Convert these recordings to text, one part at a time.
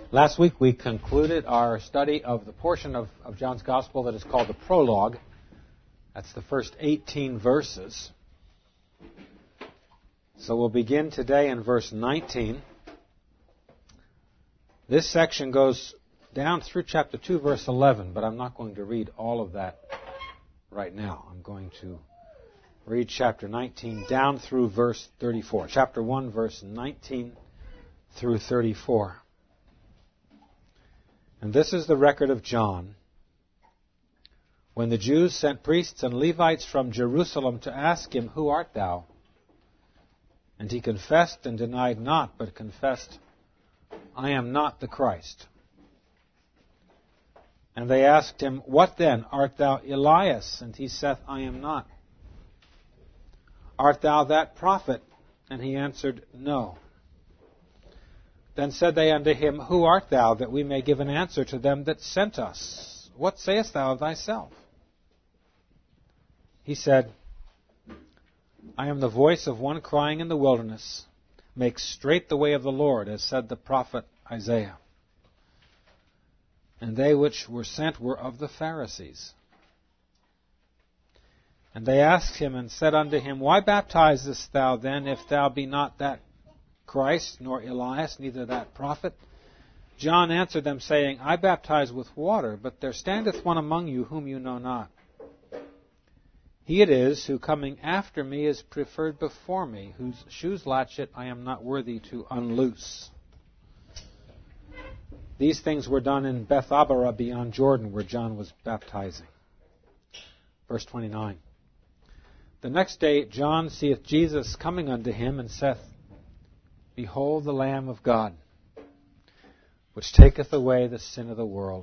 Last week we concluded our study of the portion of John's Gospel that is called the Prologue. That's the first 18 verses. So we'll begin today in verse 19. This section goes down through chapter 2, verse 11, but I'm not going to read all of that right now. I'm going to read chapter 19 down through verse 34. Chapter 1, verse 19 through 34. And this is the record of John. When the Jews sent priests and Levites from Jerusalem to ask him, "Who art thou?" And he confessed and denied not, but confessed, "I am not the Christ." And they asked him, "What then? Art thou Elias?" And he saith, "I am not." "Art thou that prophet?" And he answered, "No." Then said they unto him, "Who art thou, that we may give an answer to them that sent us? What sayest thou of thyself?" He said, "I am the voice of one crying in the wilderness, make straight the way of the Lord, as said the prophet Isaiah." And they which were sent were of the Pharisees. And they asked him and said unto him, "Why baptizest thou then, if thou be not that Christ, nor Elias, neither that prophet?" John answered them, saying, "I baptize with water, but there standeth one among you whom you know not. He it is who coming after me is preferred before me, whose shoes latchet I am not worthy to unloose." These things were done in Bethabara beyond Jordan, where John was baptizing. Verse 29. The next day John seeth Jesus coming unto him, and saith, "Behold the Lamb of God, which taketh away the sin of the world.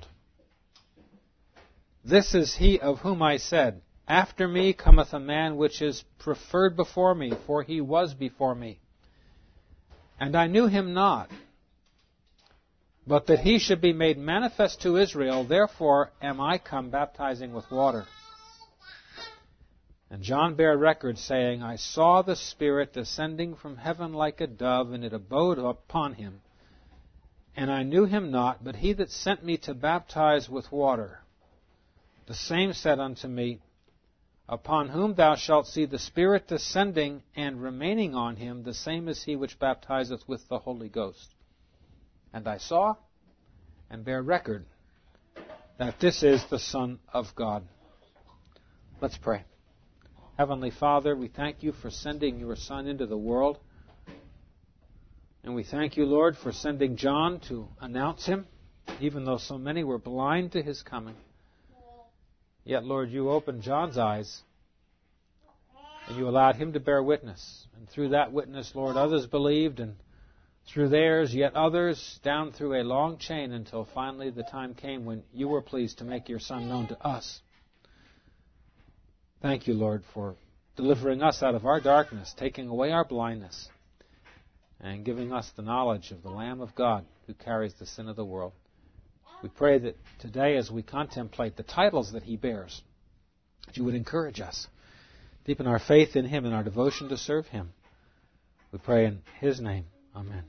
This is he of whom I said, After me cometh a man which is preferred before me, for he was before me. And I knew him not, but that he should be made manifest to Israel, therefore am I come baptizing with water." And John bare record, saying, "I saw the Spirit descending from heaven like a dove, and it abode upon him. And I knew him not, but he that sent me to baptize with water, the same said unto me, Upon whom thou shalt see the Spirit descending and remaining on him, the same is he which baptizeth with the Holy Ghost. And I saw and bear record that this is the Son of God." Let's pray. Heavenly Father, we thank you for sending your Son into the world. And we thank you, Lord, for sending John to announce him, even though so many were blind to his coming. Yet, Lord, you opened John's eyes, and you allowed him to bear witness. And through that witness, Lord, others believed, and through theirs, yet others, down through a long chain, until finally the time came when you were pleased to make your Son known to us. Thank you, Lord, for delivering us out of our darkness, taking away our blindness, and giving us the knowledge of the Lamb of God who carries the sin of the world. We pray that today, as we contemplate the titles that he bears, that you would encourage us, deepen our faith in him and our devotion to serve him. We pray in his name. Amen.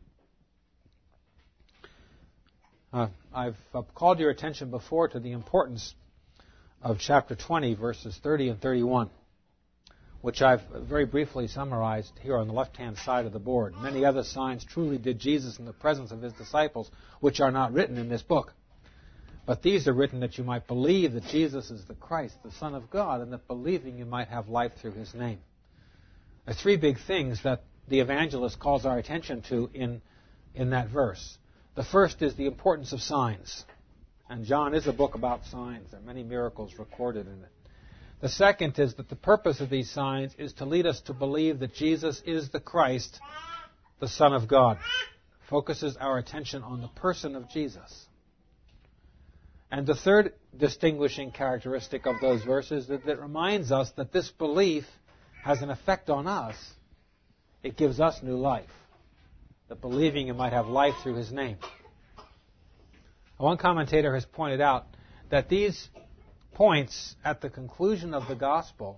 I've called your attention before to the importance of chapter 20, verses 30 and 31, which I've very briefly summarized here on the left-hand side of the board. Many other signs truly did Jesus in the presence of his disciples, which are not written in this book. But these are written that you might believe that Jesus is the Christ, the Son of God, and that believing you might have life through his name. There are three big things that the evangelist calls our attention to in that verse. The first is the importance of signs. And John is a book about signs. There are many miracles recorded in it. The second is that the purpose of these signs is to lead us to believe that Jesus is the Christ, the Son of God. Focuses our attention on the person of Jesus. And the third distinguishing characteristic of those verses is that it reminds us that this belief has an effect on us. It gives us new life. That believing you might have life through his name. One commentator has pointed out that these points at the conclusion of the gospel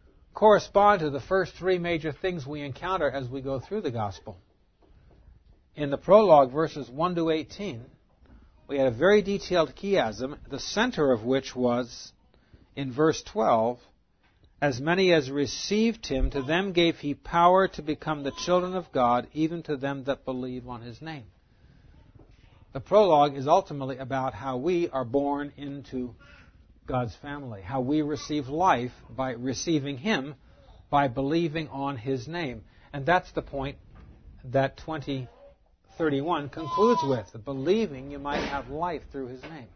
correspond to the first three major things we encounter as we go through the gospel. in the prologue, verses 1 to 18, we had a very detailed chiasm, the center of which was, in verse 12, as many as received him, to them gave he power to become the children of God, even to them that believe on his name. The prologue is ultimately about how we are born into God's family, how we receive life by receiving him, by believing on his name. And that's the point that 20:31 concludes with, believing you might have life through his name.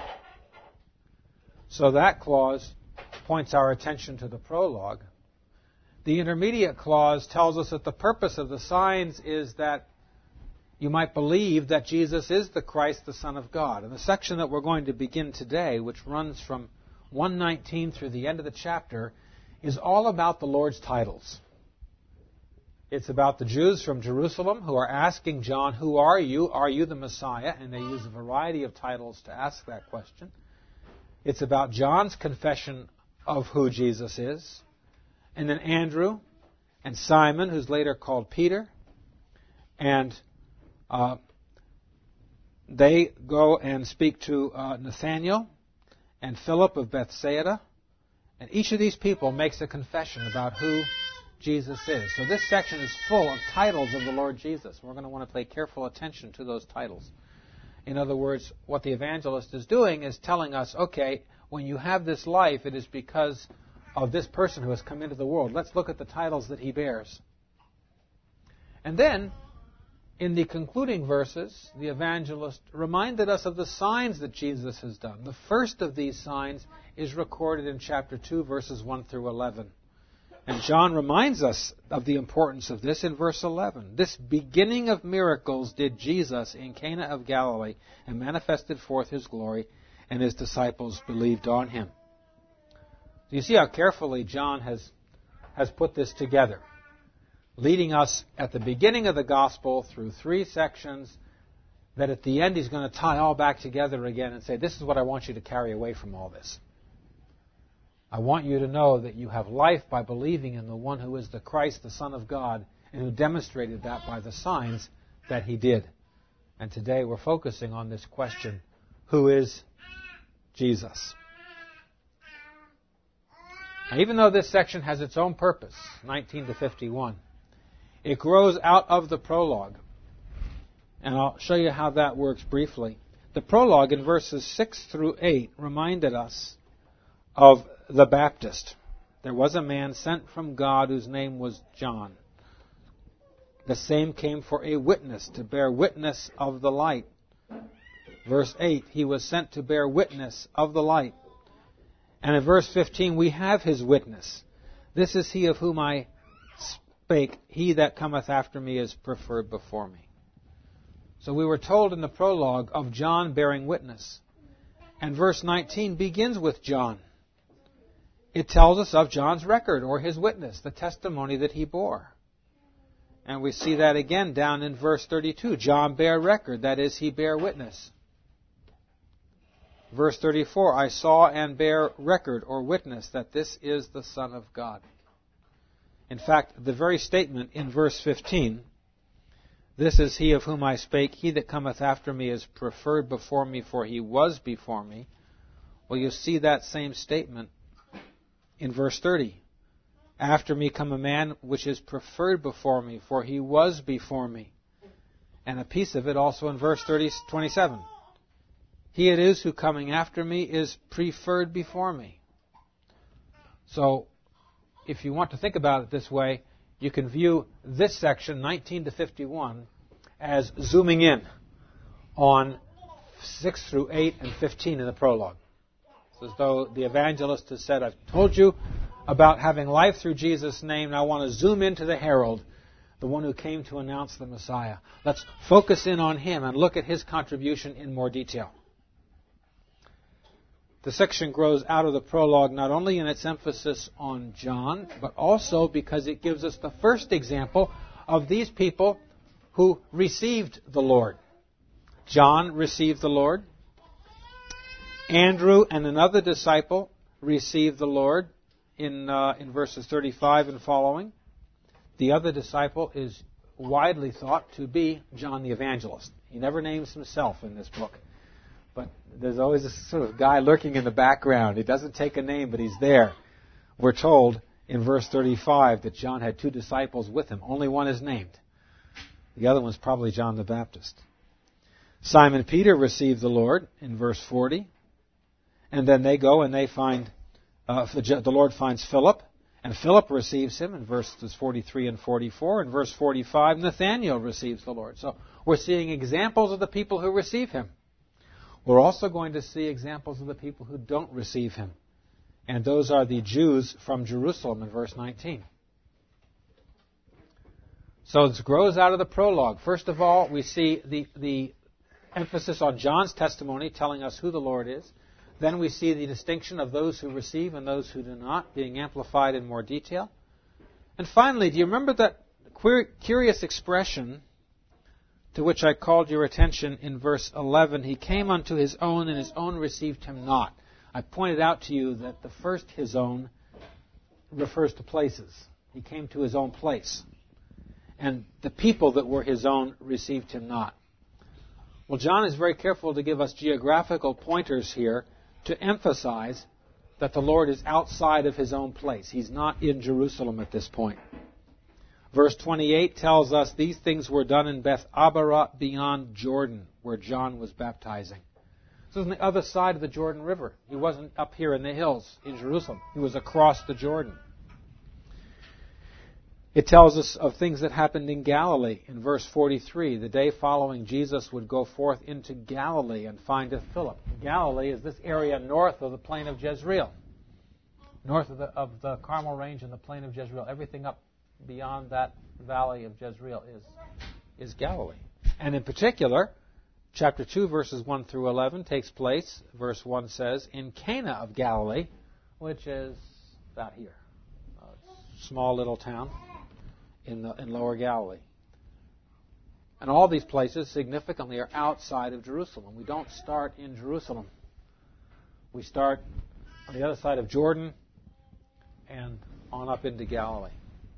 So that clause points our attention to the prologue. The intermediate clause tells us that the purpose of the signs is that you might believe that Jesus is the Christ, the Son of God. And the section that we're going to begin today, which runs from 1:19 through the end of the chapter, is all about the Lord's titles. It's about the Jews from Jerusalem who are asking John, who are you? Are you the Messiah? And they use a variety of titles to ask that question. It's about John's confession of who Jesus is. And then Andrew and Simon, who's later called Peter. And they go and speak to Nathanael and Philip of Bethsaida. And each of these people makes a confession about who Jesus is. So this section is full of titles of the Lord Jesus. We're going to want to pay careful attention to those titles. In other words, what the evangelist is doing is telling us, okay, when you have this life, it is because of this person who has come into the world. Let's look at the titles that he bears. And then, in the concluding verses, the evangelist reminded us of the signs that Jesus has done. The first of these signs is recorded in chapter 2, verses 1 through 11. And John reminds us of the importance of this in verse 11. This beginning of miracles did Jesus in Cana of Galilee and manifested forth his glory, and his disciples believed on him. So you see how carefully John has put this together, leading us at the beginning of the gospel through 3 sections, that at the end he's going to tie all back together again and say, this is what I want you to carry away from all this. I want you to know that you have life by believing in the one who is the Christ, the Son of God, and who demonstrated that by the signs that he did. And today we're focusing on this question, who is Jesus? Now, even though this section has its own purpose, 19 to 51, it grows out of the prologue. And I'll show you how that works briefly. The prologue in verses 6 through 8 reminded us of the Baptist. There was a man sent from God whose name was John. The same came for a witness, to bear witness of the light. Verse 8, he was sent to bear witness of the light. And in verse 15, we have his witness. This is he of whom I spake, he that cometh after me is preferred before me. So we were told in the prologue of John bearing witness. And verse 19 begins with John. It tells us of John's record, or his witness, the testimony that he bore. And we see that again down in verse 32. John bare record, that is, he bare witness. Verse 34, I saw and bear record, or witness, that this is the Son of God. In fact, the very statement in verse 15, this is he of whom I spake, he that cometh after me is preferred before me, for he was before me. Well, you see that same statement in verse 30. After me come a man which is preferred before me, for he was before me. And a piece of it also in verse 27. He it is who coming after me is preferred before me. So, if you want to think about it this way, you can view this section, 19 to 51, as zooming in on 6 through 8 and 15 in the prologue. It's as though the evangelist has said, I've told you about having life through Jesus' name, and I want to zoom into the herald, the one who came to announce the Messiah. Let's focus in on him and look at his contribution in more detail. The section grows out of the prologue not only in its emphasis on John, but also because it gives us the first example of these people who received the Lord. John received the Lord. Andrew and another disciple received the Lord in verses 35 and following. The other disciple is widely thought to be John the Evangelist. He never names himself in this book. But there's always this sort of guy lurking in the background. He doesn't take a name, but he's there. We're told in verse 35 that John had 2 disciples with him. Only one is named. The other one's probably John the Baptist. Simon Peter received the Lord in verse 40. And then they go and they find, the Lord finds Philip. And Philip receives him in verses 43 and 44. In verse 45, Nathanael receives the Lord. So we're seeing examples of the people who receive him. We're also going to see examples of the people who don't receive him. And those are the Jews from Jerusalem in verse 19. So this grows out of the prologue. First of all, we see the emphasis on John's testimony telling us who the Lord is. Then we see the distinction of those who receive and those who do not being amplified in more detail. And finally, do you remember that curious expression to which I called your attention in verse 11? He came unto his own, and his own received him not. I pointed out to you that the first his own refers to places. He came to his own place. And the people that were his own received him not. Well, John is very careful to give us geographical pointers here to emphasize that the Lord is outside of his own place. He's not in Jerusalem at this point. Verse 28 tells us these things were done in Beth Abara beyond Jordan, where John was baptizing. This is on the other side of the Jordan River. He wasn't up here in the hills in Jerusalem. He was across the Jordan. It tells us of things that happened in Galilee. In verse 43, the day following, Jesus would go forth into Galilee and findeth Philip. Galilee is this area north of the plain of Jezreel. North of the Carmel Range and the plain of Jezreel. Everything up beyond that valley of Jezreel is Galilee. And in particular, chapter 2, verses 1 through 11 takes place, verse 1 says, in Cana of Galilee, which is about here. A small little town in Lower Galilee. And all these places significantly are outside of Jerusalem. We don't start in Jerusalem. We start on the other side of Jordan and on up into Galilee.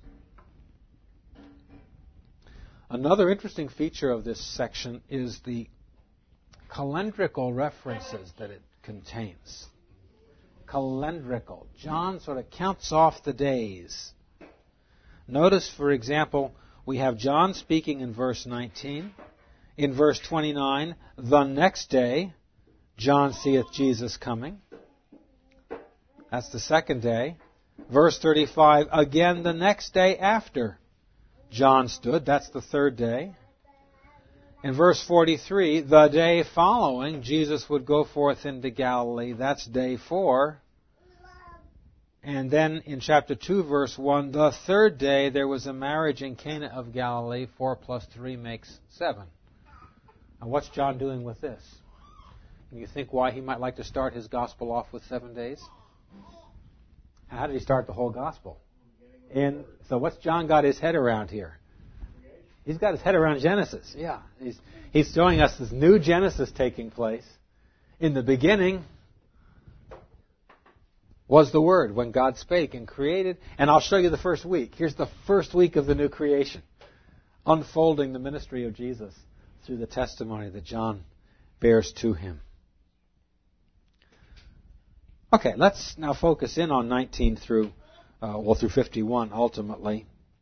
Another interesting feature of this section is the calendrical references that it contains. Calendrical. John sort of counts off the days. Notice, for example, we have John speaking in verse 19. In verse 29, the next day, John seeth Jesus coming. That's the second day. Verse 35, again the next day after John stood. That's the third day. In verse 43, the day following, Jesus would go forth into Galilee. That's day 4. And then in chapter 2, verse 1, the third day there was a marriage in Cana of Galilee. 4 plus 3 makes 7. Now what's John doing with this? Can you think why he might like to start his gospel off with 7 days? How did he start the whole gospel? So what's John got his head around here? He's got his head around Genesis. Yeah. He's showing us this new Genesis taking place. In the beginning was the Word, when God spake and created. And I'll show you the first week. Here's the first week of the new creation, unfolding the ministry of Jesus through the testimony that John bears to him. Okay, let's now focus in on 19 through 51 ultimately.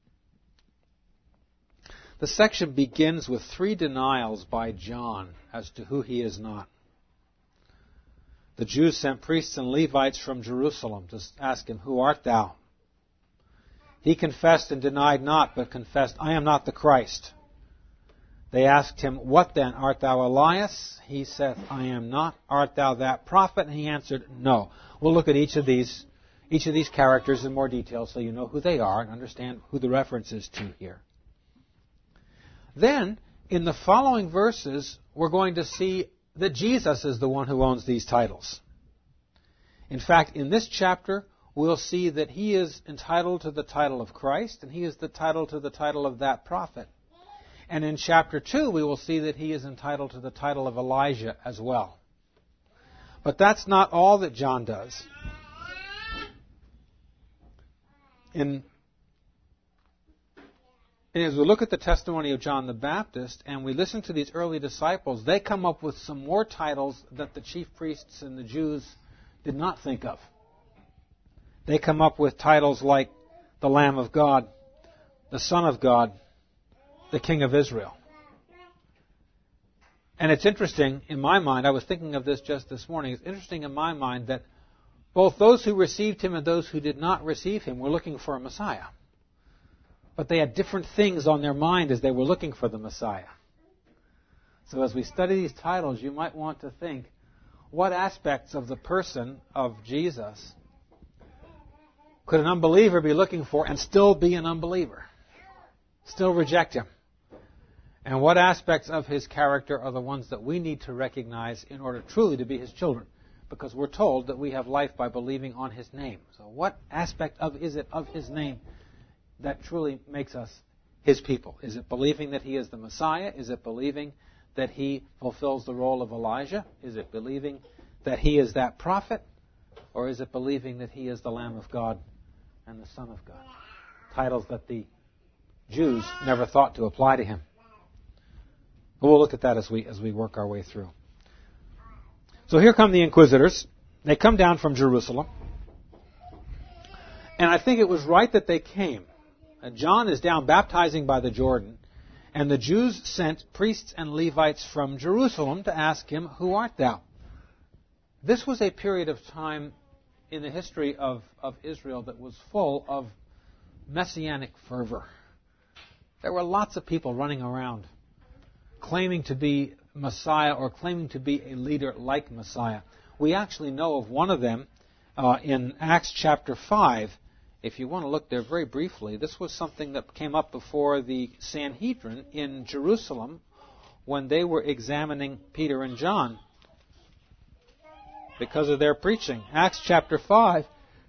The section begins with 3 denials by John as to who he is not. The Jews sent priests and Levites from Jerusalem to ask him, who art thou? He confessed and denied not, but confessed, I am not the Christ. They asked him, what then? Art thou Elias? He saith, I am not. Art thou that prophet? And he answered, no. We'll look at each of these characters in more detail so you know who they are and understand who the reference is to here. Then, in the following verses, we're going to see that Jesus is the one who owns these titles. In fact, in this chapter, we'll see that he is entitled to the title of Christ, and he is entitled to the title of that prophet. And in chapter 2, we will see that he is entitled to the title of Elijah as well. But that's not all that John does. In And as we look at the testimony of John the Baptist and we listen to these early disciples, they come up with some more titles that the chief priests and the Jews did not think of. They come up with titles like the Lamb of God, the Son of God, the King of Israel. And it's interesting in my mind, I was thinking of this just this morning, it's interesting in my mind that both those who received him and those who did not receive him were looking for a Messiah. But they had different things on their mind as they were looking for the Messiah. So as we study these titles, you might want to think, what aspects of the person of Jesus could an unbeliever be looking for and still be an unbeliever? Still reject him? And what aspects of his character are the ones that we need to recognize in order truly to be his children? Because we're told that we have life by believing on his name. So what aspect is it of his name that truly makes us his people? Is it believing that he is the Messiah? Is it believing that he fulfills the role of Elijah? Is it believing that he is that prophet? Or is it believing that he is the Lamb of God and the Son of God? Titles that the Jews never thought to apply to him. But we'll look at that as we work our way through. So here come the inquisitors. They come down from Jerusalem. And I think it was right that they came. John is down baptizing by the Jordan, and the Jews sent priests and Levites from Jerusalem to ask him, "Who art thou?" This was a period of time in the history of Israel that was full of messianic fervor. There were lots of people running around claiming to be Messiah or claiming to be a leader like Messiah. We actually know of one of them in Acts chapter 5. If you want to look there very briefly, this was something that came up before the Sanhedrin in Jerusalem when they were examining Peter and John because of their preaching. Acts chapter 5.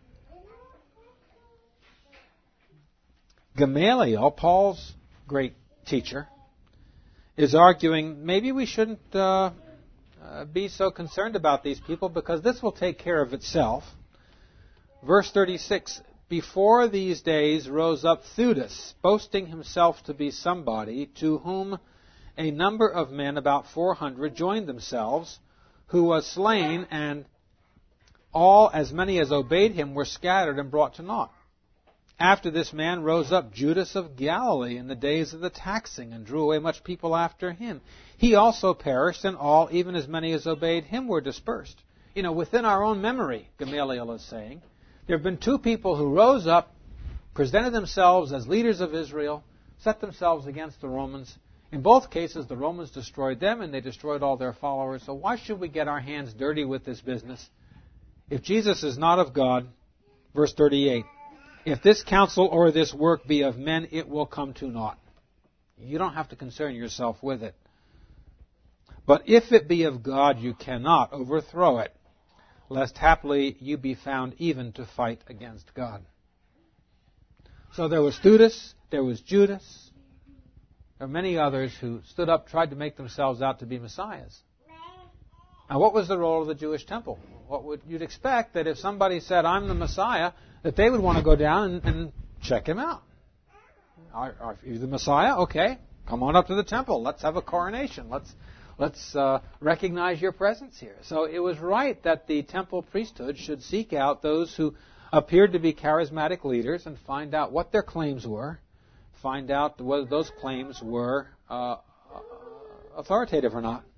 Gamaliel, Paul's great teacher, is arguing maybe we shouldn't be so concerned about these people because this will take care of itself. Verse 36, "Before these days rose up Theudas, boasting himself to be somebody, to whom a number of men, about 400, joined themselves, who was slain, and all, as many as obeyed him, were scattered and brought to naught. After this man rose up Judas of Galilee in the days of the taxing, and drew away much people after him. He also perished, and all, even as many as obeyed him, were dispersed." You know, within our own memory, Gamaliel is saying, there have been two people who rose up, presented themselves as leaders of Israel, set themselves against the Romans. In both cases, the Romans destroyed them, and they destroyed all their followers. So why should we get our hands dirty with this business? If Jesus is not of God, verse 38, "If this counsel or this work be of men, it will come to naught." You don't have to concern yourself with it. "But if it be of God, you cannot overthrow it, lest haply you be found even to fight against God." So there was Theudas, there was Judas, there were many others who stood up, tried to make themselves out to be messiahs. Now, what was the role of the Jewish temple? You'd expect that if somebody said, "I'm the Messiah," that they would want to go down and check him out. Are you the Messiah? Okay, come on up to the temple. Let's have a coronation. Let's recognize your presence here. So it was right that the temple priesthood should seek out those who appeared to be charismatic leaders and find out what their claims were, find out whether those claims were authoritative or not.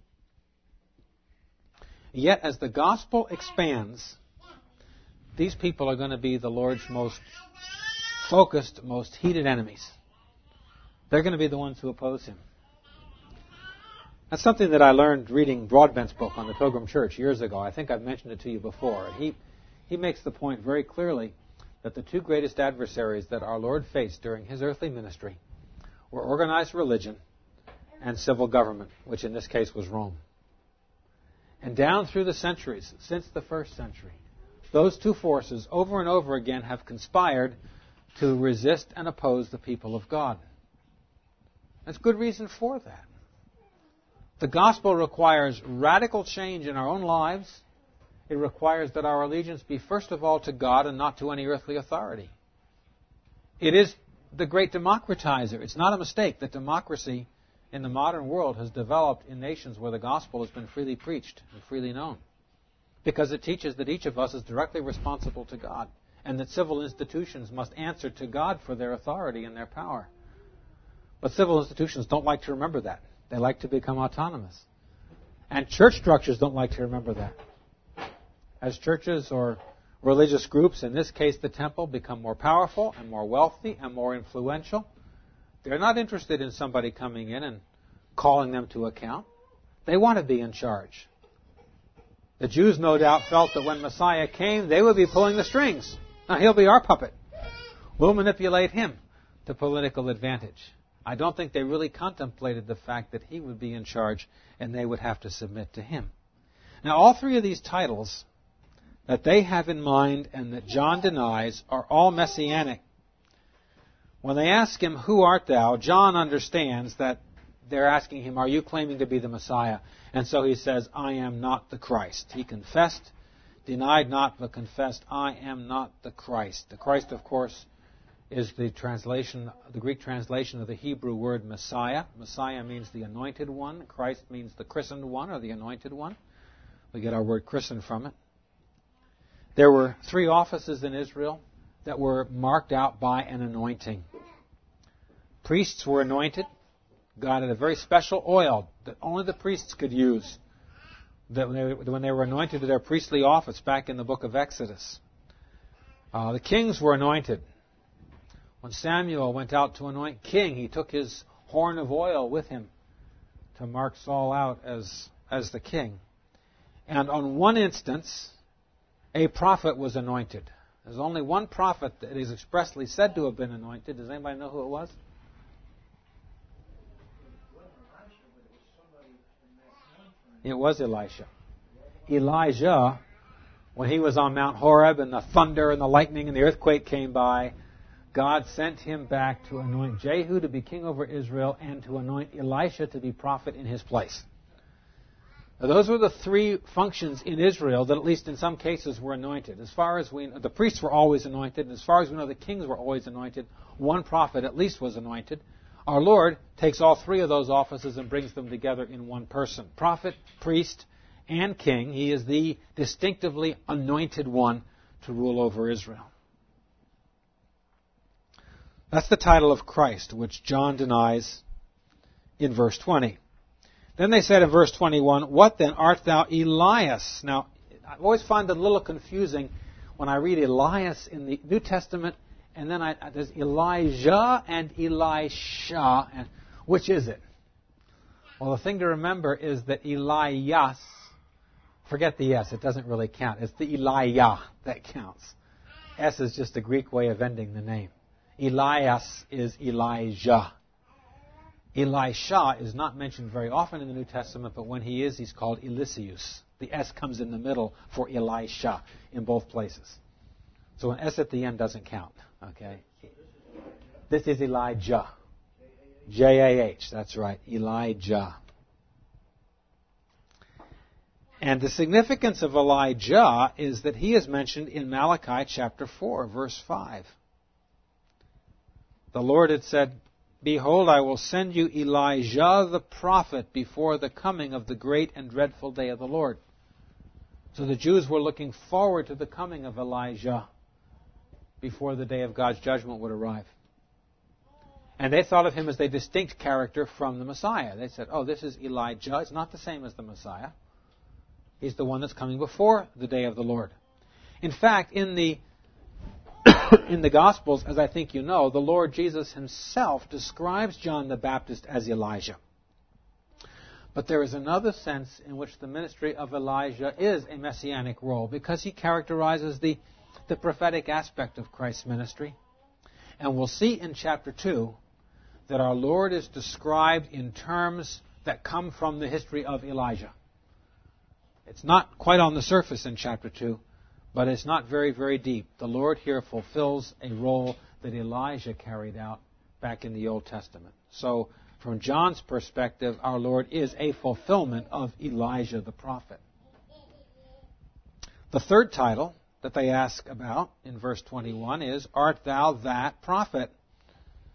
Yet as the gospel expands, these people are going to be the Lord's most focused, most heated enemies. They're going to be the ones who oppose him. That's something that I learned reading Broadbent's book on the Pilgrim Church years ago. I think I've mentioned it to you before. He makes the point very clearly that the two greatest adversaries that our Lord faced during his earthly ministry were organized religion and civil government, which in this case was Rome. And down through the centuries, since the first century, those two forces over and over again have conspired to resist and oppose the people of God. There's good reason for that. The gospel requires radical change in our own lives. It requires that our allegiance be first of all to God and not to any earthly authority. It is the great democratizer. It's not a mistake that democracy in the modern world has developed in nations where the gospel has been freely preached and freely known. Because it teaches that each of us is directly responsible to God, and that civil institutions must answer to God for their authority and their power. But civil institutions don't like to remember that. They like to become autonomous. And church structures don't like to remember that. As churches or religious groups, in this case the temple, become more powerful and more wealthy and more influential, they're not interested in somebody coming in and calling them to account. They want to be in charge. The Jews, no doubt, felt that when Messiah came, they would be pulling the strings. Now, he'll be our puppet. We'll manipulate him to political advantage. I don't think they really contemplated the fact that he would be in charge and they would have to submit to him. Now, all three of these titles that they have in mind and that John denies are all messianic. When they ask him, "Who art thou?" John understands that they're asking him, "Are you claiming to be the Messiah?" And so he says, "I am not the Christ." He confessed, denied not, but confessed, "I am not the Christ." The Christ, of course, is the Greek translation of the Hebrew word Messiah. Messiah means the anointed one. Christ means the christened one or the anointed one. We get our word christened from it. There were three offices in Israel that were marked out by an anointing. Priests were anointed. God had a very special oil that only the priests could use when they were anointed to their priestly office back in the book of Exodus. The kings were anointed. When Samuel went out to anoint king, he took his horn of oil with him to mark Saul out as the king. And on one instance, a prophet was anointed. There's only one prophet that is expressly said to have been anointed. Does anybody know who it was? It was Elisha. Elijah, when he was on Mount Horeb and the thunder and the lightning and the earthquake came by, God sent him back to anoint Jehu to be king over Israel and to anoint Elisha to be prophet in his place. Now, those were the three functions in Israel that, at least in some cases, were anointed. As far as we know, the priests were always anointed, and as far as we know, the kings were always anointed. One prophet at least was anointed. Our Lord takes all three of those offices and brings them together in one person. Prophet, priest, and king. He is the distinctively anointed one to rule over Israel. That's the title of Christ, which John denies in verse 20. Then they said in verse 21, "What then, art thou Elias?" Now, I always find it a little confusing when I read Elias in the New Testament, and then there's Elijah and Elisha. And which is it? Well, the thing to remember is that Elias, forget the S, it doesn't really count. It's the Elijah that counts. S is just a Greek way of ending the name. Elias is Elijah. Elisha is not mentioned very often in the New Testament, but when he is, he's called Eliseus. The S comes in the middle for Elisha in both places. So an S at the end doesn't count. Okay? This is Elijah. J-A-H, that's right, Elijah. And the significance of Elijah is that he is mentioned in Malachi chapter 4, verse 5. The Lord had said, "Behold, I will send you Elijah the prophet before the coming of the great and dreadful day of the Lord." So the Jews were looking forward to the coming of Elijah before the day of God's judgment would arrive. And they thought of him as a distinct character from the Messiah. They said, "Oh, this is Elijah. It's not the same as the Messiah. He's the one that's coming before the day of the Lord." In fact, in the Gospels, as I think you know, the Lord Jesus himself describes John the Baptist as Elijah. But there is another sense in which the ministry of Elijah is a messianic role, because he characterizes the prophetic aspect of Christ's ministry. And we'll see in chapter 2 that our Lord is described in terms that come from the history of Elijah. It's not quite on the surface in chapter 2, but it's not very, very deep. The Lord here fulfills a role that Elijah carried out back in the Old Testament. So, from John's perspective, our Lord is a fulfillment of Elijah the prophet. The third title that they ask about in verse 21 is, "Art thou that prophet?"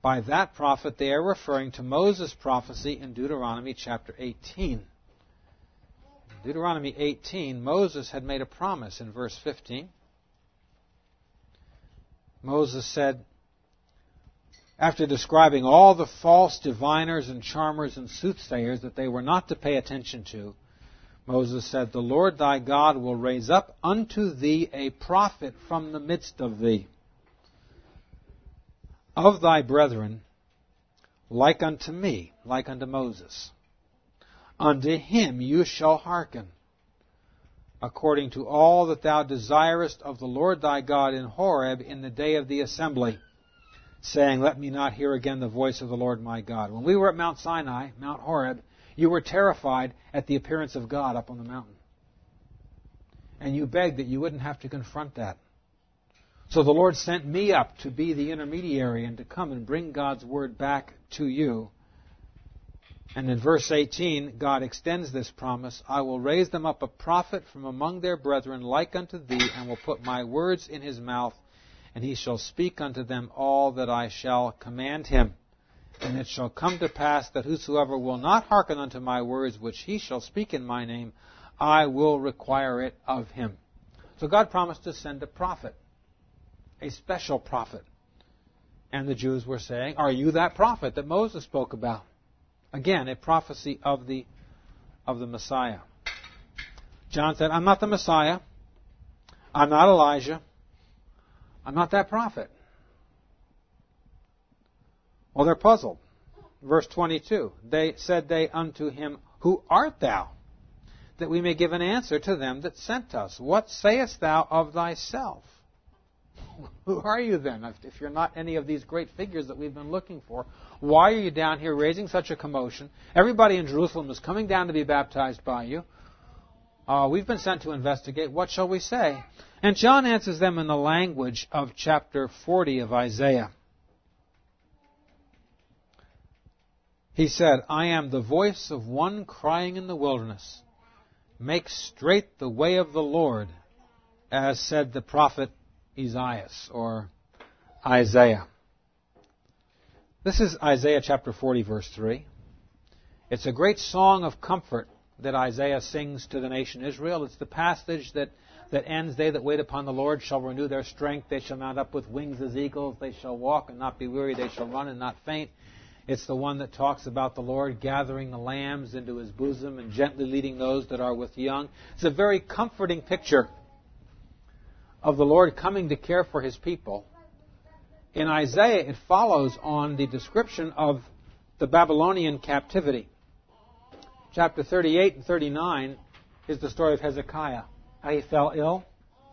By that prophet, they are referring to Moses' prophecy in Deuteronomy chapter 18. In Deuteronomy 18, Moses had made a promise in verse 15. Moses said, after describing all the false diviners and charmers and soothsayers that they were not to pay attention to, Moses said, "The Lord thy God will raise up unto thee a prophet from the midst of thee, of thy brethren, like unto me," like unto Moses. "Unto him you shall hearken, according to all that thou desirest of the Lord thy God in Horeb in the day of the assembly, saying, Let me not hear again the voice of the Lord my God." When we were at Mount Sinai, Mount Horeb, you were terrified at the appearance of God up on the mountain. And you begged that you wouldn't have to confront that. So the Lord sent me up to be the intermediary and to come and bring God's word back to you. And in verse 18, God extends this promise, "I will raise them up a prophet from among their brethren like unto thee, and will put my words in his mouth, and he shall speak unto them all that I shall command him. And it shall come to pass that whosoever will not hearken unto my words which he shall speak in my name, I will require it of him." So God promised to send a prophet, a special prophet. And the Jews were saying, "Are you that prophet that Moses spoke about?" Again, a prophecy of the Messiah. John said, "I'm not the Messiah. I'm not Elijah. I'm not that prophet." Well, they're puzzled. Verse 22, they said unto him, "Who art thou? That we may give an answer to them that sent us. What sayest thou of thyself?" Who are you then, if you're not any of these great figures that we've been looking for? Why are you down here raising such a commotion? Everybody in Jerusalem is coming down to be baptized by you. We've been sent to investigate. What shall we say? And John answers them in the language of chapter 40 of Isaiah. He said, "I am the voice of one crying in the wilderness, make straight the way of the Lord, as said the prophet Isaiah," or Isaiah. This is Isaiah chapter 40, verse 3. It's a great song of comfort that Isaiah sings to the nation Israel. It's the passage that ends, "They that wait upon the Lord shall renew their strength. They shall mount up with wings as eagles. They shall walk and not be weary. They shall run and not faint." It's the one that talks about the Lord gathering the lambs into his bosom and gently leading those that are with young. It's a very comforting picture of the Lord coming to care for his people. In Isaiah, it follows on the description of the Babylonian captivity. Chapter 38 and 39 is the story of Hezekiah. How he fell ill.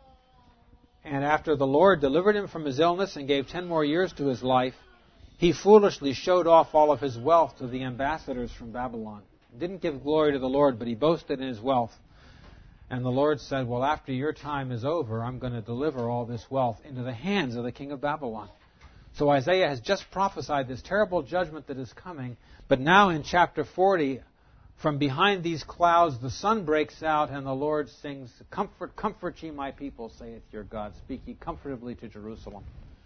And after the Lord delivered him from his illness and gave 10 more years to his life, he foolishly showed off all of his wealth to the ambassadors from Babylon. He didn't give glory to the Lord, but he boasted in his wealth. And the Lord said, "Well, after your time is over, I'm going to deliver all this wealth into the hands of the king of Babylon." So Isaiah has just prophesied this terrible judgment that is coming. But now in chapter 40, from behind these clouds, the sun breaks out, and the Lord sings, "Comfort, comfort ye my people, saith your God. Speak ye comfortably to Jerusalem."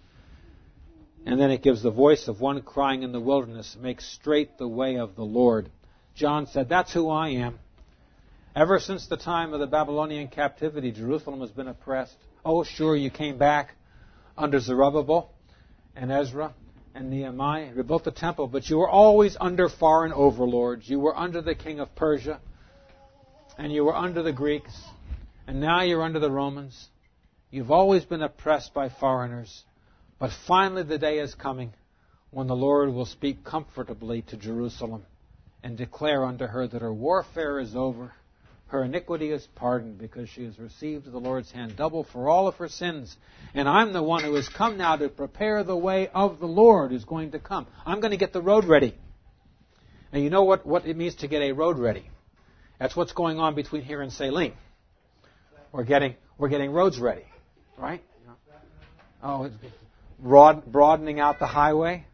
And then it gives the voice of one crying in the wilderness, "Make straight the way of the Lord." John said, "That's who I am." Ever since the time of the Babylonian captivity, Jerusalem has been oppressed. Oh, sure, you came back under Zerubbabel and Ezra and Nehemiah, rebuilt the temple, but you were always under foreign overlords. You were under the king of Persia, and you were under the Greeks, and now you're under the Romans. You've always been oppressed by foreigners. But finally the day is coming when the Lord will speak comfortably to Jerusalem and declare unto her that her warfare is over, her iniquity is pardoned, because she has received the Lord's hand double for all of her sins. And I'm the one who has come now to prepare the way of the Lord who's going to come. I'm going to get the road ready. And you know what it means to get a road ready? That's what's going on between here and Saline. We're getting roads ready, right? Oh, it's broadening out the highway.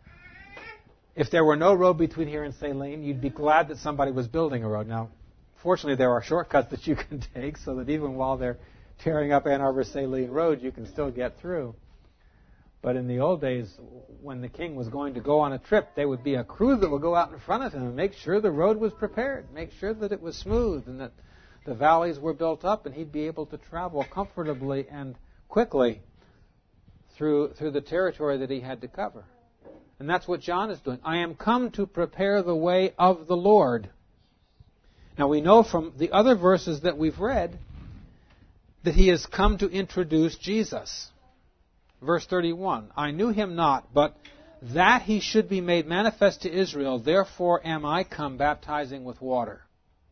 If there were no road between here and Saline, you'd be glad that somebody was building a road. Now, fortunately, there are shortcuts that you can take so that even while they're tearing up Ann Arbor Saline Road, you can still get through. But in the old days, when the king was going to go on a trip, there would be a crew that would go out in front of him and make sure the road was prepared, make sure that it was smooth and that the valleys were built up, and he'd be able to travel comfortably and quickly through the territory that he had to cover. And that's what John is doing. I am come to prepare the way of the Lord. Now we know from the other verses that we've read that he has come to introduce Jesus. Verse 31, I knew him not, but that he should be made manifest to Israel, therefore am I come baptizing with water.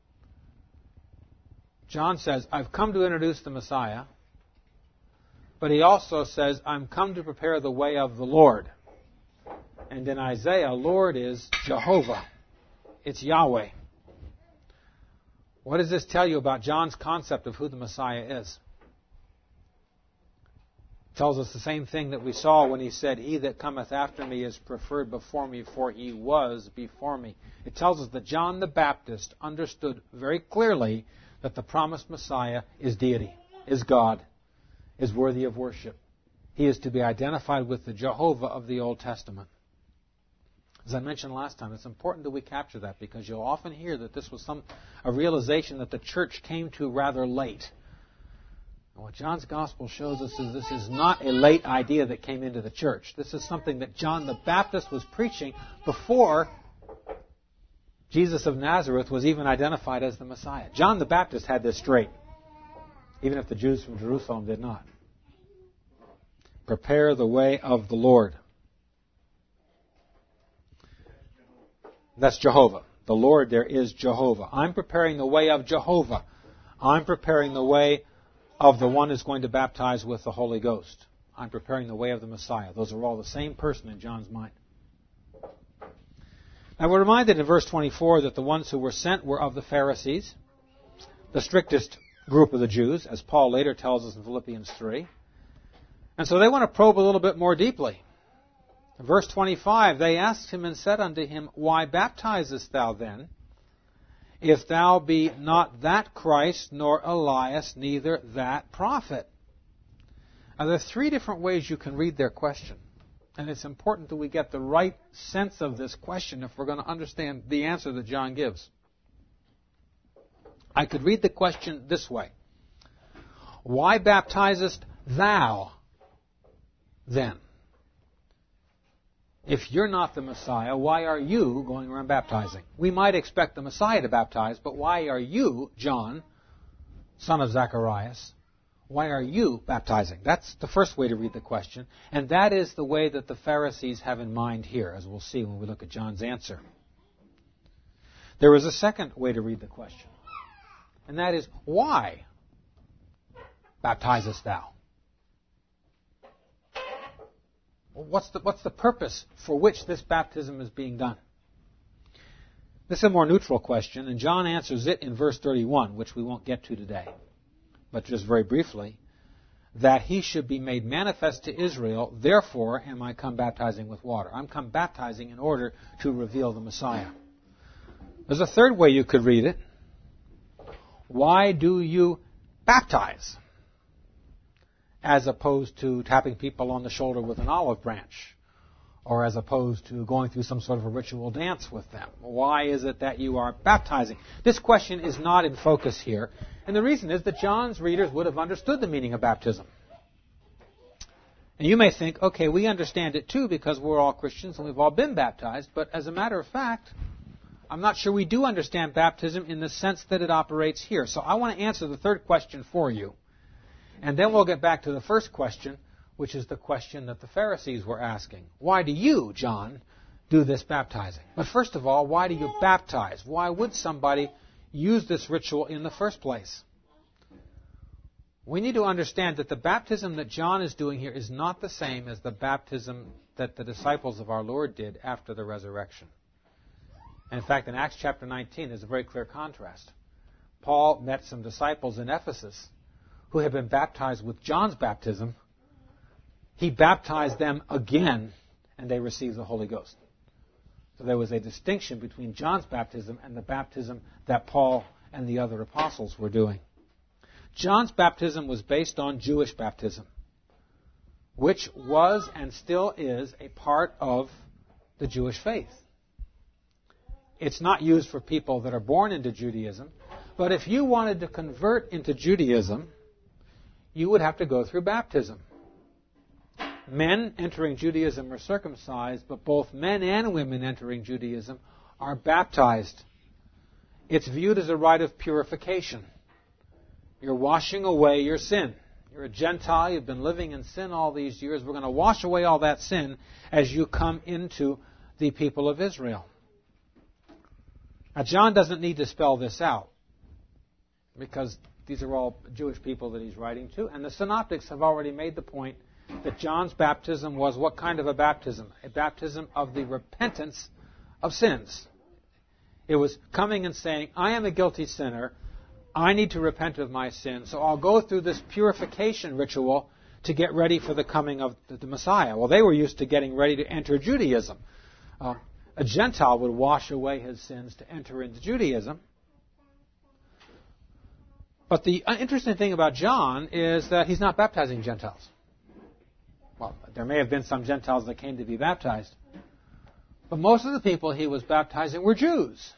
John says, I've come to introduce the Messiah, but he also says, I'm come to prepare the way of the Lord. And in Isaiah, Lord is Jehovah. It's Yahweh. What does this tell you about John's concept of who the Messiah is? It tells us the same thing that we saw when he said, He that cometh after me is preferred before me, for he was before me. It tells us that John the Baptist understood very clearly that the promised Messiah is deity, is God, is worthy of worship. He is to be identified with the Jehovah of the Old Testament. As I mentioned last time, it's important that we capture that because you'll often hear that this was a realization that the church came to rather late. And what John's Gospel shows us is this is not a late idea that came into the church. This is something that John the Baptist was preaching before Jesus of Nazareth was even identified as the Messiah. John the Baptist had this straight, even if the Jews from Jerusalem did not. Prepare the way of the Lord. That's Jehovah. The Lord there is Jehovah. I'm preparing the way of Jehovah. I'm preparing the way of the one who's going to baptize with the Holy Ghost. I'm preparing the way of the Messiah. Those are all the same person in John's mind. Now we're reminded in verse 24 that the ones who were sent were of the Pharisees, the strictest group of the Jews, as Paul later tells us in Philippians 3. And so they want to probe a little bit more deeply. In verse 25, they asked him and said unto him, Why baptizest thou then, if thou be not that Christ, nor Elias, neither that prophet? Now there are three different ways you can read their question. And it's important that we get the right sense of this question if we're going to understand the answer that John gives. I could read the question this way. Why baptizest thou then? If you're not the Messiah, why are you going around baptizing? We might expect the Messiah to baptize, but why are you, John, son of Zacharias, why are you baptizing? That's the first way to read the question, and that is the way that the Pharisees have in mind here, as we'll see when we look at John's answer. There is a second way to read the question, and that is, why baptizest thou? What's the purpose for which this baptism is being done? This is a more neutral question, and John answers it in verse 31, which we won't get to today. But just very briefly, that he should be made manifest to Israel, therefore am I come baptizing with water. I'm come baptizing in order to reveal the Messiah. There's a third way you could read it. Why do you baptize? As opposed to tapping people on the shoulder with an olive branch, or as opposed to going through some sort of a ritual dance with them. Why is it that you are baptizing? This question is not in focus here, and the reason is that John's readers would have understood the meaning of baptism. And you may think, okay, we understand it too because we're all Christians and we've all been baptized, but as a matter of fact, I'm not sure we do understand baptism in the sense that it operates here. So I want to answer the third question for you. And then we'll get back to the first question, which is the question that the Pharisees were asking. Why do you, John, do this baptizing? But first of all, why do you baptize? Why would somebody use this ritual in the first place? We need to understand that the baptism that John is doing here is not the same as the baptism that the disciples of our Lord did after the resurrection. And in fact, in Acts chapter 19, there's a very clear contrast. Paul met some disciples in Ephesus who had been baptized with John's baptism. He baptized them again, and they received the Holy Ghost. So there was a distinction between John's baptism and the baptism that Paul and the other apostles were doing. John's baptism was based on Jewish baptism. which was and still is a part of the Jewish faith. It's not used for people that are born into Judaism, but if you wanted to convert into Judaism, you would have to go through baptism. Men entering Judaism are circumcised, but both men and women entering Judaism are baptized. It's viewed as a rite of purification. You're washing away your sin. You're a Gentile. You've been living in sin all these years. We're going to wash away all that sin as you come into the people of Israel. Now, John doesn't need to spell this out because these are all Jewish people that he's writing to. And the synoptics have already made the point that John's baptism was what kind of a baptism? A baptism of the repentance of sins. It was coming and saying, I am a guilty sinner. I need to repent of my sin. So I'll go through this purification ritual to get ready for the coming of the Messiah. Well, they were used to getting ready to enter Judaism. A Gentile would wash away his sins to enter into Judaism. But the interesting thing about John is that he's not baptizing Gentiles. Well, there may have been some Gentiles that came to be baptized. But most of the people he was baptizing were Jews.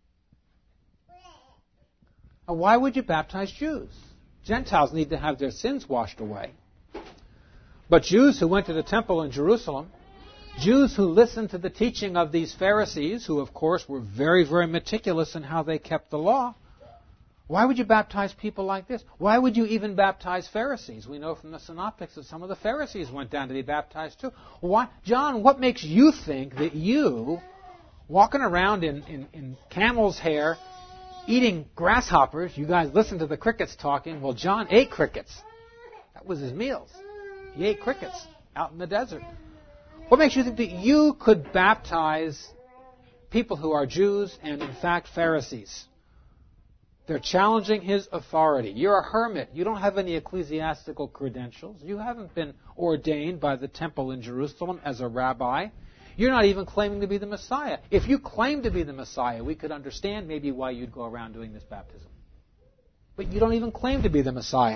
Now, why would you baptize Jews? Gentiles need to have their sins washed away. But Jews who went to the temple in Jerusalem, Jews who listened to the teaching of these Pharisees, who of course were very, very meticulous in how they kept the law, why would you baptize people like this? Why would you even baptize Pharisees? We know from the Synoptics that some of the Pharisees went down to be baptized too. Why? John, what makes you think that you, walking around in camel's hair, eating grasshoppers, you guys listen to the crickets talking, well, John ate crickets. That was his meals. He ate crickets out in the desert. What makes you think that you could baptize people who are Jews and, in fact, Pharisees? They're challenging his authority. You're a hermit. You don't have any ecclesiastical credentials. You haven't been ordained by the temple in Jerusalem as a rabbi. You're not even claiming to be the Messiah. If you claim to be the Messiah, we could understand maybe why you'd go around doing this baptism. But you don't even claim to be the Messiah.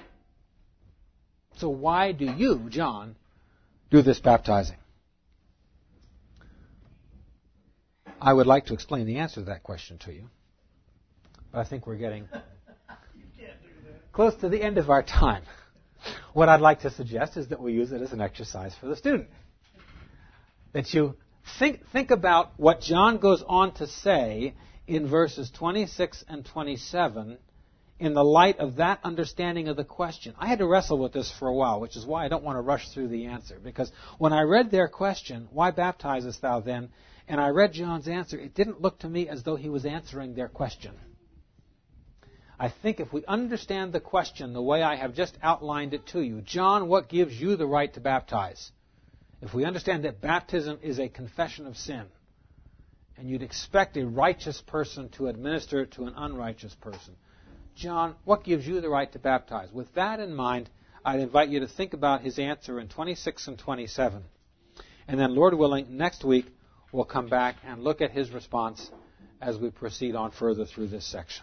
So why do you, John, do this baptizing? I would like to explain the answer to that question to you. But I think we're getting close to the end of our time. What I'd like to suggest is that we use it as an exercise for the student. That you think about what John goes on to say in verses 26 and 27 in the light of that understanding of the question. I had to wrestle with this for a while, which is why I don't want to rush through the answer. Because when I read their question, why baptizest thou then? And I read John's answer, it didn't look to me as though he was answering their question. I think if we understand the question the way I have just outlined it to you, John, what gives you the right to baptize? If we understand that baptism is a confession of sin, and you'd expect a righteous person to administer it to an unrighteous person, John, what gives you the right to baptize? With that in mind, I'd invite you to think about his answer in 26 and 27. And then, Lord willing, next week we'll come back and look at his response as we proceed on further through this section.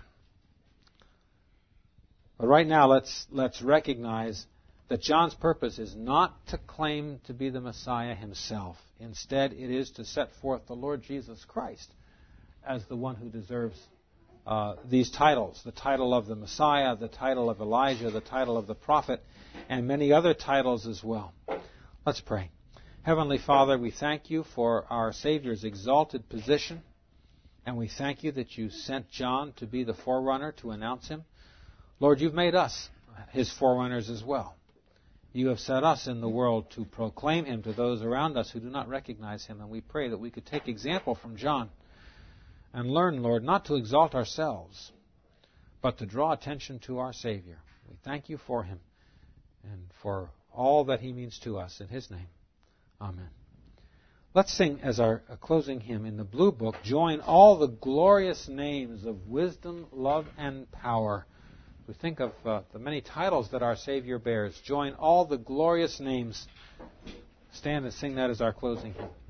But right now, let's recognize that John's purpose is not to claim to be the Messiah himself. Instead, it is to set forth the Lord Jesus Christ as the one who deserves these titles. The title of the Messiah, the title of Elijah, the title of the prophet, and many other titles as well. Let's pray. Heavenly Father, we thank you for our Savior's exalted position, and we thank you that you sent John to be the forerunner to announce him. Lord, you've made us his forerunners as well. You have set us in the world to proclaim him to those around us who do not recognize him, and we pray that we could take example from John and learn, Lord, not to exalt ourselves, but to draw attention to our Savior. We thank you for him and for all that he means to us. In his name, amen. Let's sing as our closing hymn in the Blue Book, Join All the Glorious Names of Wisdom, Love, and Power. We think of the many titles that our Savior bears. Join all the glorious names. Stand and sing that as our closing hymn.